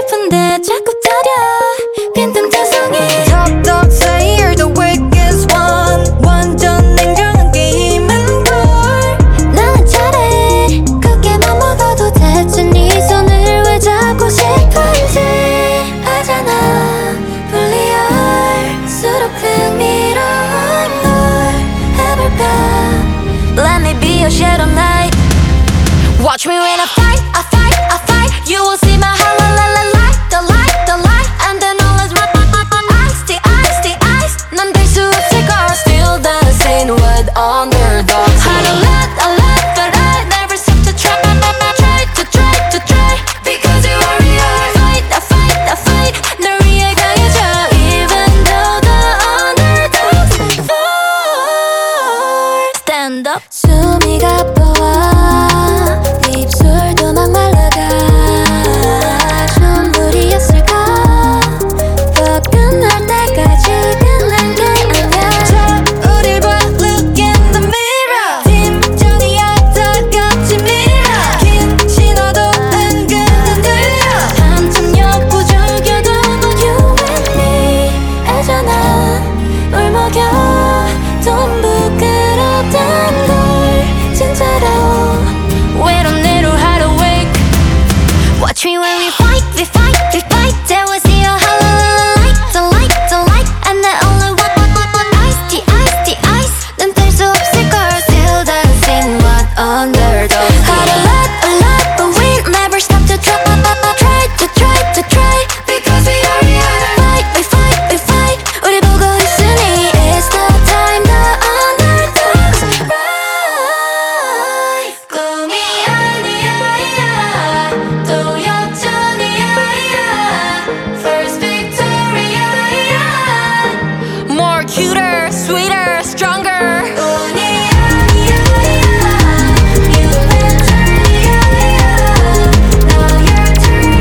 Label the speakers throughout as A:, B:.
A: 싶은데 자꾸 터져 빈틈투성이
B: Top dog say you're the weakest one. 완전 냉정한 게임은 걸.
A: 난 잘해 그게만 먹어도 대체 네 손을 왜 잡고 싶은지 알잖아 불리할수록 흥미로운 걸 해볼까.
B: Let me be your shadow night.
A: Watch me when I fight, I fight, I fight. You will see my heart, la la la light, the light, the light. And then all is my ice, the ice, the ice. 난 될 수 없을 걸.
B: Still dancing with underdogs.
A: I don't let, but I never stop to try, try.
B: Because you are real.
A: Fight, I fight, I fight. 널 위해 강해져. Even though the underdogs fall. Stand up. 숨이 가빠와 네 입술도 막 말라가. 전부리였을까. 더 끝날 때까지 끝난 게 아니야.
B: 자, 우릴 봐, look in the mirror. 팀정이야, 다같이 밀어. 긴 신호도 은근 흔들려.
A: 한참 역부족여도 You and me 알잖아 울먹여 돈 부끄럽단 걸 진짜로 We don't need to hide awake. Watch me when we fight, we fight, we fight. There we see a light, the light, the light. And then all I want, ice, the ice, the ice. 난 될 수 없을 걸. Still dancing with underdogs. Got a lot, but we never stop to try, try.
B: Because we are real.
A: Fight, we fight, we fight. 우리 보고 있으니 it's the time the underdogs rise. 꿈이 아니야 또 역전이야 First victory
B: More cuter, sweeter, stronger.
A: 운이 아니야 You can turn Now your turn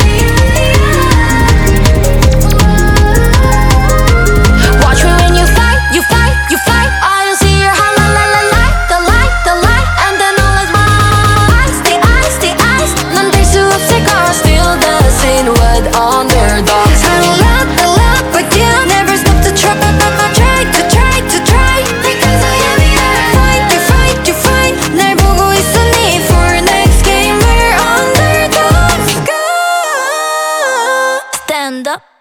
A: Watch me when you fight, you fight, you fight. I don't see your heart, la la la light, the light, the light. And then all is my ice, the ice, the ice. 난 될 수 없을 걸.
B: Still dancing with underdogs.
A: I will not, but you never stop to try, try. Because I am here. Fight, you fight, you fight. 날 보고 있으니 for next game we're underdogs. Go, stand up.